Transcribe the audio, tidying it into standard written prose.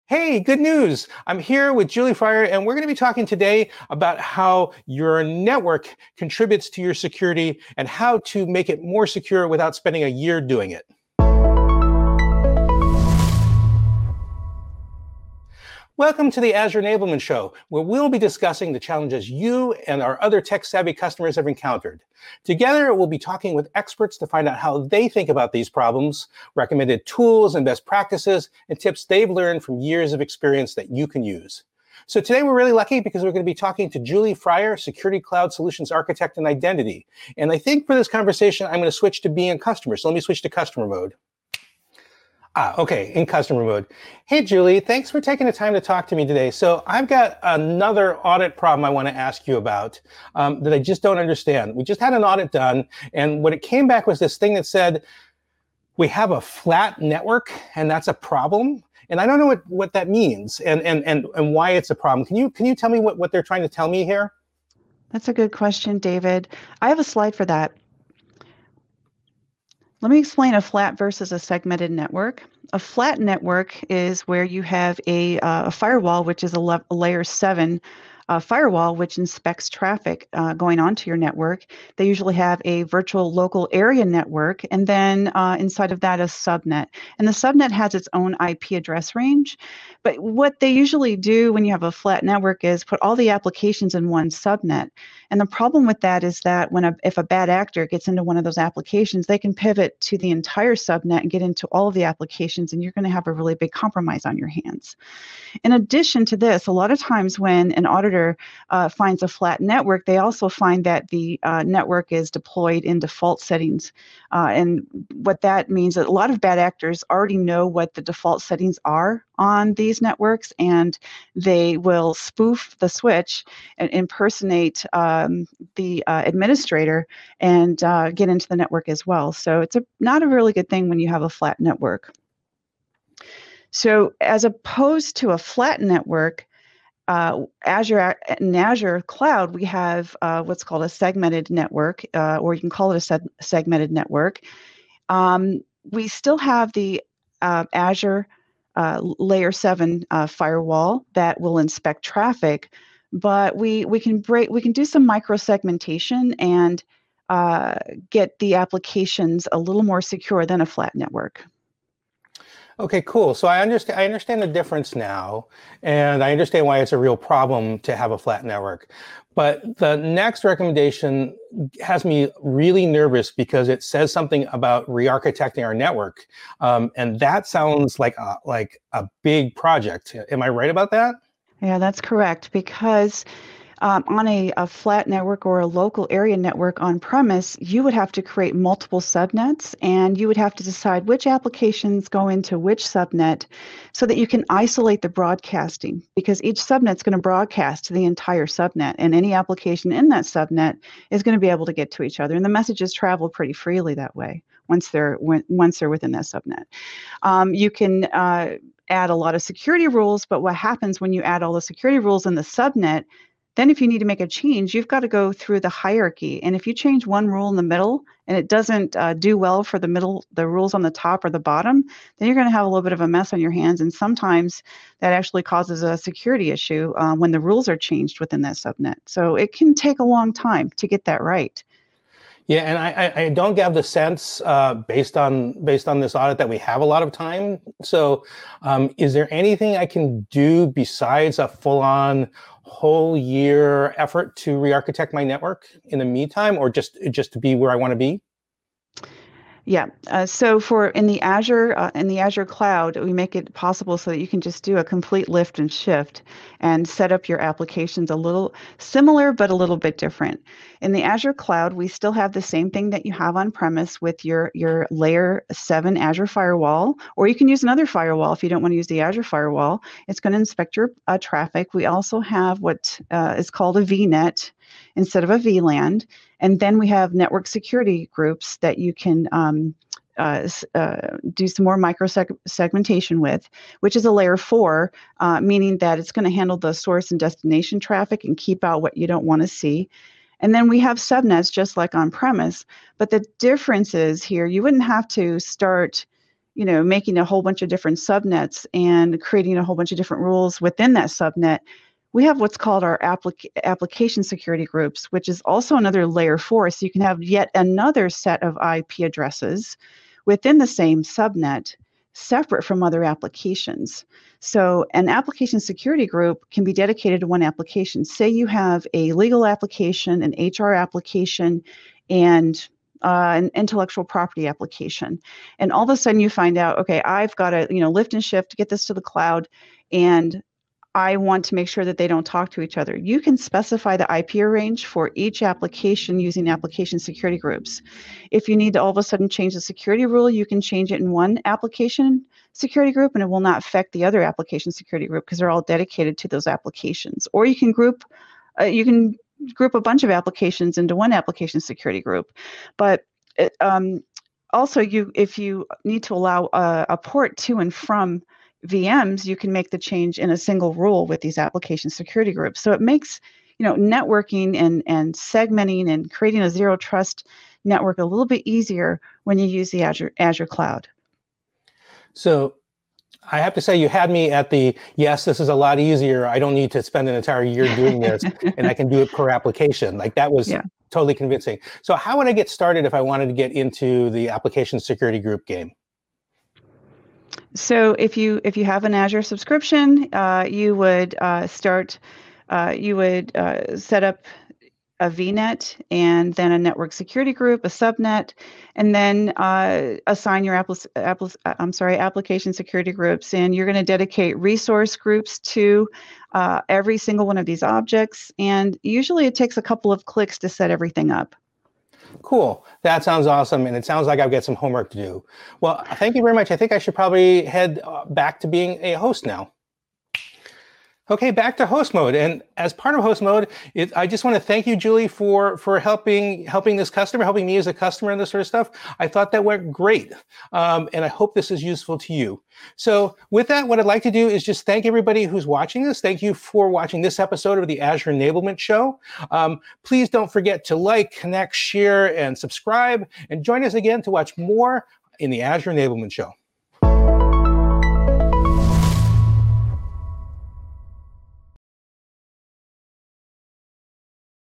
Hey, good news. I'm here with Julie Fryer, and we're going to be talking today about how your network contributes to your security and how to make it more secure without spending a year doing it. Welcome to the Azure Enablement Show, where we'll be discussing the challenges you and our other tech-savvy customers have encountered. Together, we'll be talking with experts to find out how they think about these problems, recommended tools and best practices, and tips they've learned from years of experience that you can use. So today we're really lucky because we're going to be talking to Julie Fryer, Security Cloud Solutions Architect and Identity. And I think for this conversation, I'm going to switch to being a customer. So let me switch to customer mode. Okay, in customer mode. Hey, Julie, thanks for taking the time to talk to me today. So I've got another audit problem I want to ask you about that I just don't understand. We just had an audit done, and what it came back was this thing that said, we have a flat network, and that's a problem. And I don't know what that means and why it's a problem. Can you tell me what they're trying to tell me here? That's a good question, David. I have a slide for that. Let me explain a flat versus a segmented network. A flat network is where you have a firewall, which is a layer 7 firewall, which inspects traffic going onto your network. They usually have a virtual local area network, and then inside of that, a subnet. And the subnet has its own IP address range. But what they usually do when you have a flat network is put all the applications in one subnet. And the problem with that is that if a bad actor gets into one of those applications, they can pivot to the entire subnet and get into all of the applications, and you're going to have a really big compromise on your hands. In addition to this, a lot of times when an auditor finds a flat network, they also find that the network is deployed in default settings. And what that means is a lot of bad actors already know what the default settings are on these networks, and they will spoof the switch and impersonate the administrator and get into the network as well. So it's not a really good thing when you have a flat network. So as opposed to a flat network, in Azure Cloud, we have what's called a segmented network, or you can call it a segmented network. We still have the Azure layer 7 firewall that will inspect traffic, but we can do some micro-segmentation and get the applications a little more secure than a flat network. Okay, cool. So I understand the difference now, and I understand why it's a real problem to have a flat network. But the next recommendation has me really nervous because it says something about re-architecting our network, and that sounds like a big project. Am I right about that? Yeah, that's correct, because on a flat network or a local area network on premise, you would have to create multiple subnets, and you would have to decide which applications go into which subnet so that you can isolate the broadcasting, because each subnet's going to broadcast to the entire subnet, and any application in that subnet is going to be able to get to each other, and the messages travel pretty freely that way once they're within that subnet. You can add a lot of security rules, but what happens when you add all the security rules in the subnet, then if you need to make a change, you've got to go through the hierarchy. And if you change one rule in the middle and it doesn't do well for the rules on the top or the bottom, then you're going to have a little bit of a mess on your hands. And sometimes that actually causes a security issue when the rules are changed within that subnet. So it can take a long time to get that right. Yeah, and I don't get the sense based on this audit that we have a lot of time. So is there anything I can do besides a full-on whole year effort to re-architect my network in the meantime, or just to be where I want to be? Yeah. So in the Azure cloud, we make it possible so that you can just do a complete lift and shift and set up your applications a little similar, but a little bit different. In the Azure cloud, we still have the same thing that you have on premise with your layer 7 Azure firewall, or you can use another firewall if you don't want to use the Azure firewall. It's going to inspect your traffic. We also have what is called a VNet instead of a VLAN. And then we have network security groups that you can do some more micro-segmentation with, which is a layer 4, meaning that it's going to handle the source and destination traffic and keep out what you don't want to see. And then we have subnets just like on premise, but the difference is here, you wouldn't have to start making a whole bunch of different subnets and creating a whole bunch of different rules within that subnet, we have what's called our application security groups, which is also another layer 4. So you can have yet another set of IP addresses within the same subnet, separate from other applications. So an application security group can be dedicated to one application. Say you have a legal application, an HR application, and an intellectual property application. And all of a sudden you find out, okay, I've got to lift and shift to get this to the cloud, and I want to make sure that they don't talk to each other. You can specify the IP range for each application using application security groups. If you need to all of a sudden change the security rule, you can change it in one application security group and it will not affect the other application security group because they're all dedicated to those applications. Or you can group a bunch of applications into one application security group. But also, if you need to allow a port to and from VMs, you can make the change in a single rule with these application security groups. So it makes networking and segmenting and creating a zero trust network a little bit easier when you use the Azure cloud. So I have to say, you had me at yes, this is a lot easier. I don't need to spend an entire year doing this, and I can do it per application. Like that was totally convincing. So how would I get started if I wanted to get into the application security group game? So if you have an Azure subscription, you would set up a VNet and then a network security group, a subnet, and then assign your application security groups. And you're going to dedicate resource groups to every single one of these objects. And usually it takes a couple of clicks to set everything up. Cool. That sounds awesome. And it sounds like I've got some homework to do. Well, thank you very much. I think I should probably head back to being a host now. Okay, back to host mode. And as part of host mode, I just want to thank you, Julie, for helping this customer, helping me as a customer and this sort of stuff. I thought that went great. And I hope this is useful to you. So with that, what I'd like to do is just thank everybody who's watching this. Thank you for watching this episode of the Azure Enablement Show. Please don't forget to like, connect, share, and subscribe. And join us again to watch more in the Azure Enablement Show.